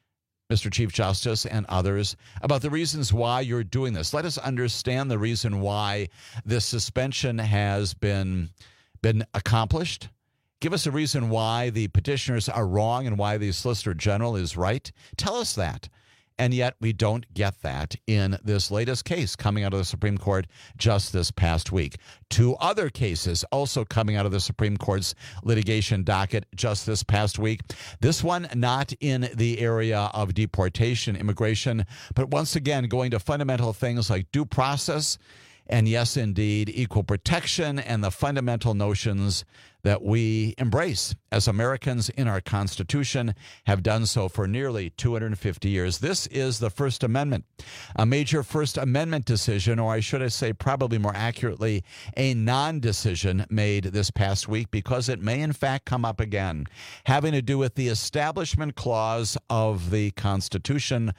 S19: Mr. Chief Justice and others, about the reasons why you're doing this. Let us understand the reason why this suspension has been accomplished. Give us a reason why the petitioners are wrong and why the Solicitor General is right. Tell us that. And yet we don't get that in this latest case coming out of the Supreme Court just this past week. Two other cases also coming out of the Supreme Court's litigation docket just this past week. This one not in the area of deportation, immigration, but once again going to fundamental things like due process and, yes, indeed, equal protection and the fundamental notions that we embrace as Americans in our Constitution, have done so for nearly 250 years. This is the First Amendment, a major First Amendment decision, or I should say probably more accurately, a non-decision made this past week because it may in fact come up again, having to do with the Establishment Clause of the Constitution.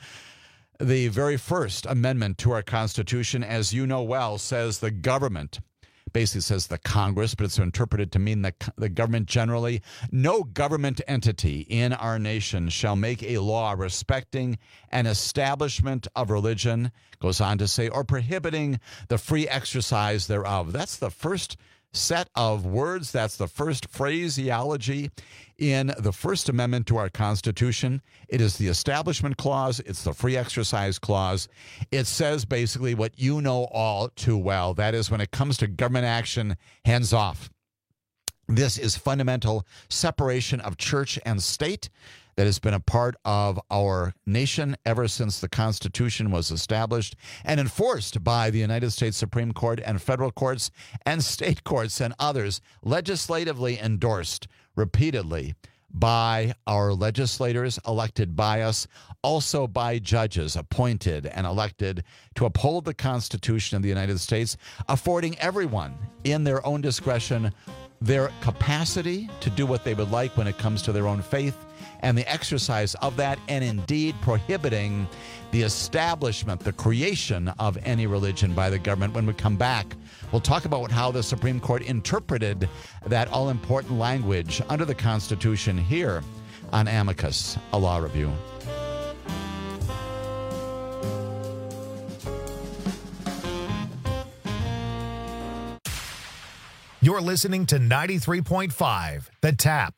S19: The very first amendment to our Constitution, as you know well, says the government, basically says the Congress, but it's interpreted to mean the government generally. No government entity in our nation shall make a law respecting an establishment of religion, goes on to say, or prohibiting the free exercise thereof. That's the first set of words. That's the first phraseology in the First Amendment to our Constitution. It is the Establishment Clause. It's the Free Exercise Clause. It says basically what you know all too well. That is, when it comes to government action, hands off. This is fundamental separation of church and state that has been a part of our nation ever since the Constitution was established and enforced by the United States Supreme Court and federal courts and state courts and others, legislatively endorsed repeatedly by our legislators elected by us, also by judges appointed and elected to uphold the Constitution of the United States, affording everyone in their own discretion their capacity to do what they would like when it comes to their own faith and the exercise of that, and indeed prohibiting the establishment, the creation of any religion by the government. When we come back, we'll talk about how the Supreme Court interpreted that all-important language under the Constitution here. on Amicus, a law review.
S1: You're listening to 93.5, The Tap.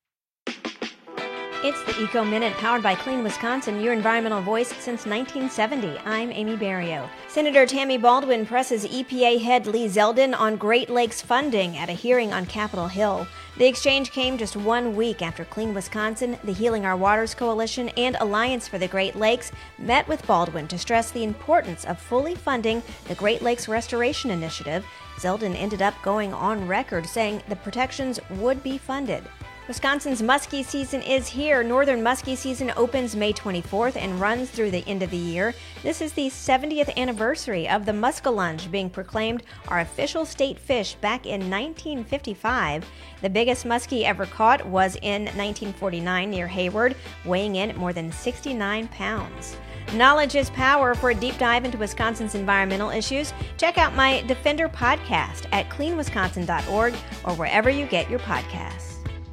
S2: It's the Eco Minute, powered by Clean Wisconsin, your environmental voice since 1970. I'm Amy Barrio. Senator Tammy Baldwin presses EPA head Lee Zeldin on Great Lakes funding at a hearing on Capitol Hill. The exchange came just 1 week after Clean Wisconsin, the Healing Our Waters Coalition, and Alliance for the Great Lakes met with Baldwin to stress the importance of fully funding the Great Lakes Restoration Initiative. Zeldin ended up going on record saying the protections would be funded. Wisconsin's muskie season is here. Northern muskie season opens May 24th and runs through the end of the year. This is the 70th anniversary of the muskellunge being proclaimed our official state fish back in 1955. The biggest muskie ever caught was in 1949 near Hayward, weighing in at more than 69 pounds. Knowledge is power. For a deep dive into Wisconsin's environmental issues, check out my Defender podcast at cleanwisconsin.org or wherever you get your podcasts.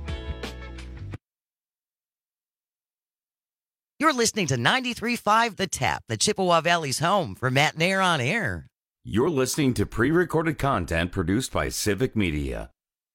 S16: You're listening to 93.5 The Tap, the Chippewa Valley's home for Matt Nair on Air.
S18: You're listening to pre-recorded content produced by Civic Media.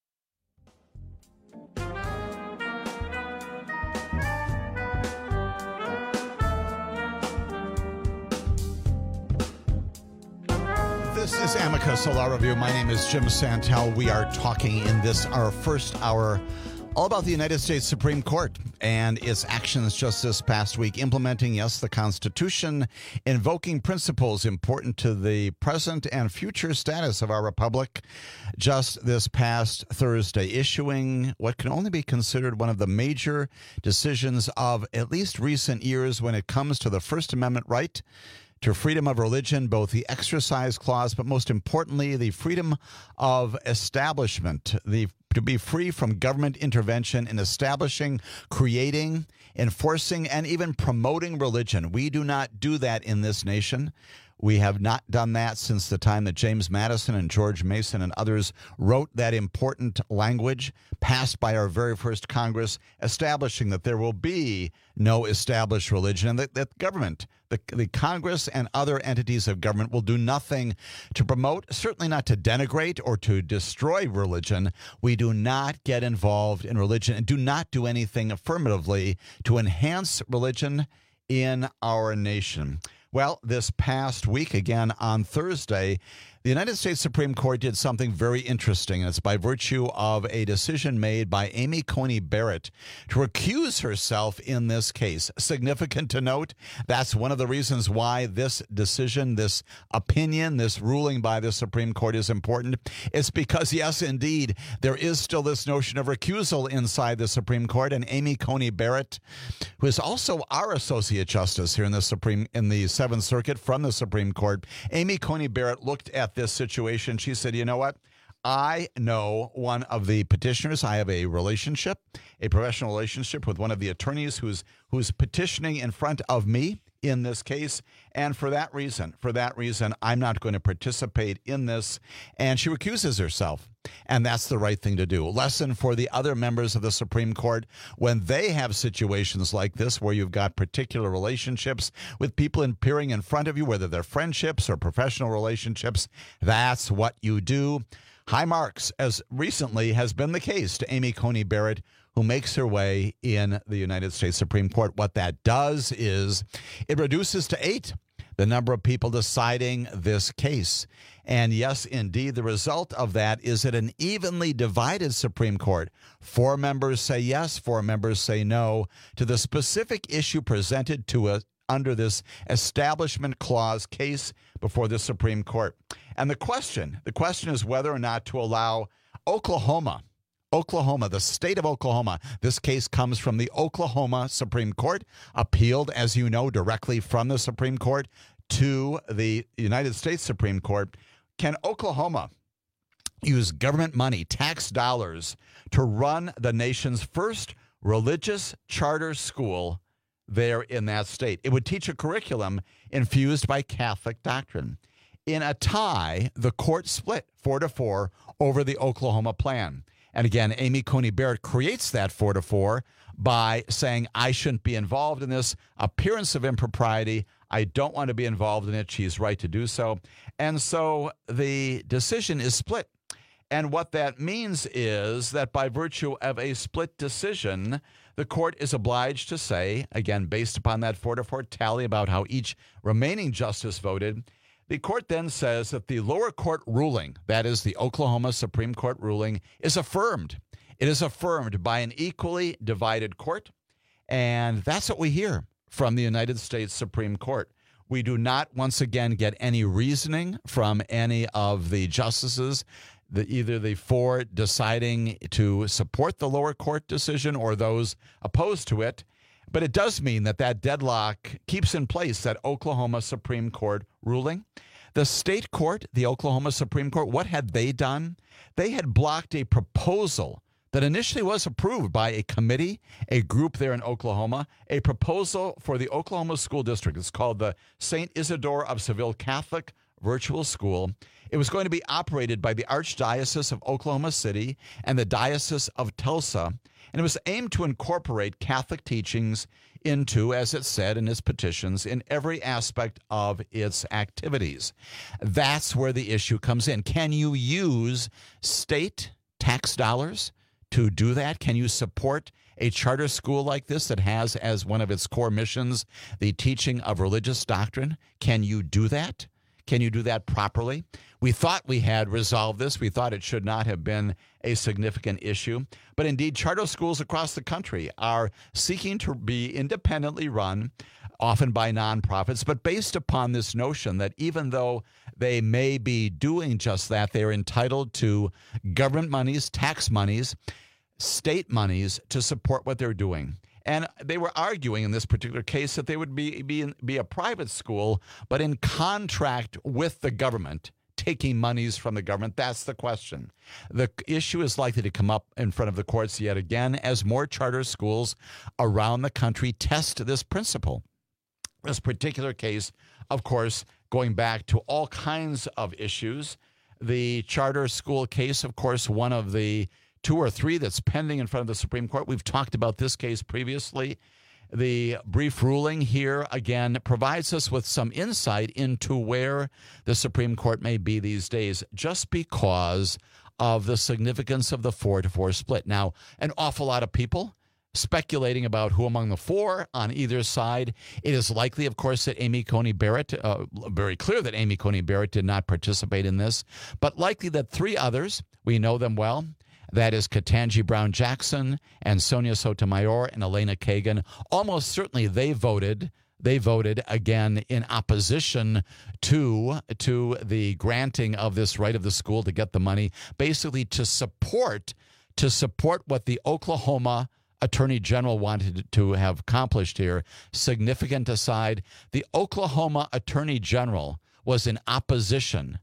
S19: This is Amicus, a law review. My name is Jim Santel. We are talking in this, our first hour, all about the United States Supreme Court and its actions just this past week, implementing, yes, the Constitution, invoking principles important to the present and future status of our republic. Just this past Thursday, issuing what can only be considered one of the major decisions of at least recent years when it comes to the First Amendment right to freedom of religion, both the exercise clause, but most importantly, the freedom of establishment, to be free from government intervention in establishing, creating, enforcing, and even promoting religion. We do not do that in this nation. We have not done that since the time that James Madison and George Mason and others wrote that important language passed by our very first Congress, establishing that there will be no established religion and that government, the Congress and other entities of government will do nothing to promote, certainly not to denigrate or to destroy religion. We do not get involved in religion and do not do anything affirmatively to enhance religion in our nation. Well, this past week, again on Thursday, the United States Supreme Court did something very interesting, and it's by virtue of a decision made by Amy Coney Barrett to recuse herself in this case. Significant to note, that's one of the reasons why this decision, this opinion, this ruling by the Supreme Court is important. It's because, yes, indeed, there is still this notion of recusal inside the Supreme Court, and Amy Coney Barrett, who is also our Associate Justice here in the Seventh Circuit from the Supreme Court, Amy Coney Barrett looked at this situation. She said, you know what? I know one of the petitioners. I have a relationship, a professional relationship with one of the attorneys who's petitioning in front of me in this case. And for that reason, I'm not going to participate in this. And she recuses herself. And that's the right thing to do. Lesson for the other members of the Supreme Court when they have situations like this where you've got particular relationships with people appearing in front of you, whether they're friendships or professional relationships. That's what you do. High marks, as recently has been the case to Amy Coney Barrett, who makes her way in the United States Supreme Court. What that does is it reduces to 8 the number of people deciding this case. And yes, indeed, the result of that is that an evenly divided Supreme Court. 4 members say yes, 4 members say no to the specific issue presented to us under this Establishment Clause case before the Supreme Court. And the question is whether or not to allow Oklahoma, the state of Oklahoma. This case comes from the Oklahoma Supreme Court, appealed, as you know, directly from the Supreme Court to the United States Supreme Court. Can Oklahoma use government money, tax dollars, to run the nation's first religious charter school there in that state? It would teach a curriculum infused by Catholic doctrine. In a tie, the court split 4-4 over the Oklahoma plan. And again, Amy Coney Barrett creates that 4-4 by saying, I shouldn't be involved in this. Appearance of impropriety. I don't want to be involved in it. She's right to do so. And so the decision is split. And what that means is that by virtue of a split decision, the court is obliged to say, again, based upon that 4-4 tally about how each remaining justice voted, the court then says that the lower court ruling, that is the Oklahoma Supreme Court ruling, is affirmed. It is affirmed by an equally divided court, and that's what we hear from the United States Supreme Court. We do not, once again, get any reasoning from any of the justices, either the four deciding to support the lower court decision or those opposed to it. But it does mean that that deadlock keeps in place that Oklahoma Supreme Court ruling. The state court, the Oklahoma Supreme Court, what had they done? They had blocked a proposal that initially was approved by a committee, a group there in Oklahoma, a proposal for the Oklahoma School District. It's called the St. Isidore of Seville Catholic Virtual School. It was going to be operated by the Archdiocese of Oklahoma City and the Diocese of Tulsa, and it was aimed to incorporate Catholic teachings into, as it said in its petitions, in every aspect of its activities. That's where the issue comes in. Can you use state tax dollars to do that? Can you support a charter school like this that has as one of its core missions the teaching of religious doctrine? Can you do that? Can you do that properly? We thought we had resolved this. We thought it should not have been a significant issue. But indeed, charter schools across the country are seeking to be independently run, often by nonprofits, but based upon this notion that even though they may be doing just that, they are entitled to government monies, tax monies, state monies to support what they're doing. And they were arguing in this particular case that they would be a private school, but in contract with the government, taking monies from the government. That's the question. The issue is likely to come up in front of the courts yet again as more charter schools around the country test this principle. This particular case, of course, going back to all kinds of issues. The charter school case, of course, one of the 2 or 3 that's pending in front of the Supreme Court. We've talked about this case previously. The brief ruling here, again, provides us with some insight into where the Supreme Court may be these days, just because of the significance of the 4-4 split. Now, an awful lot of people speculating about who among the 4 on either side. It is likely, of course, that Amy Coney Barrett, very clear that Amy Coney Barrett did not participate in this, but likely that 3 others, we know them well, that is Ketanji Brown Jackson and Sonia Sotomayor and Elena Kagan. Almost certainly they voted again in opposition to the granting of this right of the school to get the money, basically to support what the Oklahoma Attorney General wanted to have accomplished here. Significant aside, the Oklahoma Attorney General was in opposition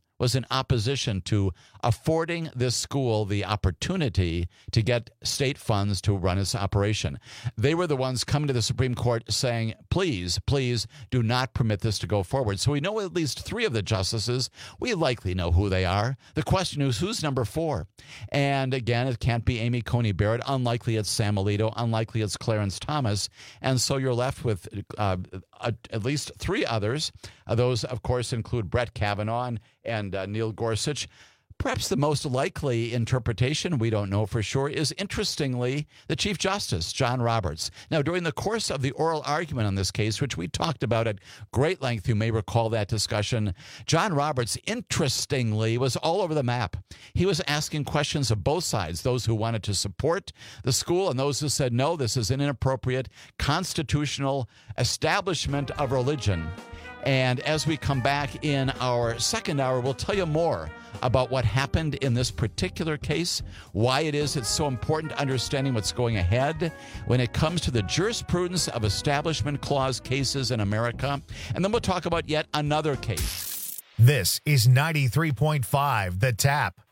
S19: to affording this school the opportunity to get state funds to run its operation. They were the ones coming to the Supreme Court saying, please, please do not permit this to go forward. So we know at least 3 of the justices. We likely know who they are. The question is, who's number 4? And again, it can't be Amy Coney Barrett. Unlikely it's Sam Alito. Unlikely it's Clarence Thomas. And so you're left with at least 3 others. Those, of course, include Brett Kavanaugh and Neil Gorsuch. Perhaps the most likely interpretation, we don't know for sure, is, interestingly, the Chief Justice, John Roberts. Now, during the course of the oral argument on this case, which we talked about at great length, you may recall that discussion, John Roberts, interestingly, was all over the map. He was asking questions of both sides, those who wanted to support the school and those who said, no, this is an inappropriate constitutional establishment of religion. And as we come back in our second hour, we'll tell you more about what happened in this particular case, why it is it's so important understanding what's going ahead when it comes to the jurisprudence of Establishment Clause cases in America. And then we'll talk about yet another case.
S1: This is 93.5 The Tap.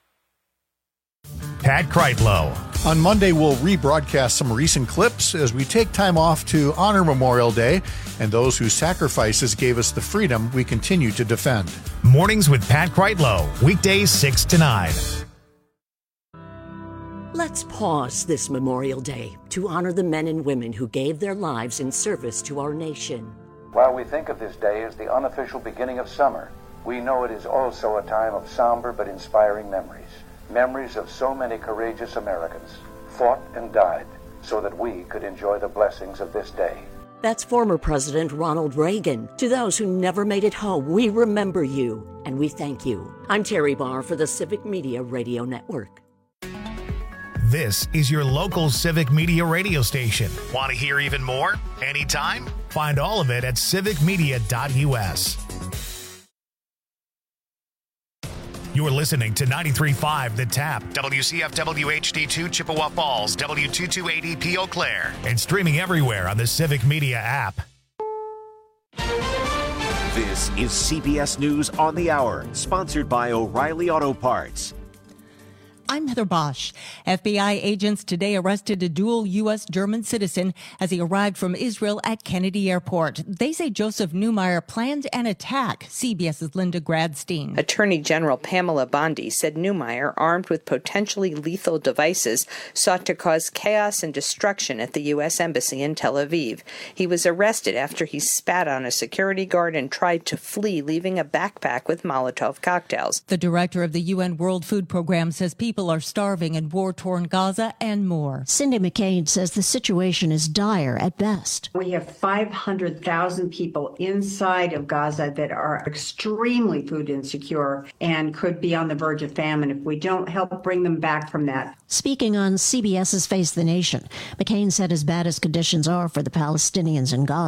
S1: Pat Kreitlow.
S4: On Monday, we'll rebroadcast some recent clips as we take time off to honor Memorial Day and those whose sacrifices gave us the freedom we continue to defend.
S1: Mornings with Pat Kreitlow, weekdays 6 to 9.
S7: Let's pause this Memorial Day to honor the men and women who gave their lives in service to our nation.
S8: While we think of this day as the unofficial beginning of summer, we know it is also a time of somber but inspiring memories. Memories of so many courageous Americans fought and died so that we could enjoy the blessings of this day.
S7: That's former President Ronald Reagan. To those who never made it home, we remember you and we thank you. I'm Terry Barr for the Civic Media Radio Network.
S1: This is your local Civic Media radio station. Want to hear even more? Anytime? Find all of it at civicmedia.us. You're listening to 93.5 The Tap, WCFW HD2 Chippewa Falls, W228EP Eau Claire, and streaming everywhere on the Civic Media app.
S9: This is CBS News on the Hour, sponsored by O'Reilly Auto Parts.
S3: I'm Heather Bosch. FBI agents today arrested a dual U.S.-German citizen as he arrived from Israel at Kennedy Airport. They say Joseph Neumeyer planned an attack. CBS's Linda Gradstein.
S10: Attorney General Pamela Bondi said Neumeyer, armed with potentially lethal devices, sought to cause chaos and destruction at the U.S. Embassy in Tel Aviv. He was arrested after he spat on a security guard and tried to flee, leaving a backpack with Molotov cocktails.
S3: The director of the UN World Food Program says people are starving in war-torn Gaza and more.
S11: Cindy McCain says the situation is dire at best.
S12: We have 500,000 people inside of Gaza that are extremely food insecure and could be on the verge of famine if we don't help bring them back from that.
S11: Speaking on CBS's Face the Nation, McCain said as bad as conditions are for the Palestinians in Gaza,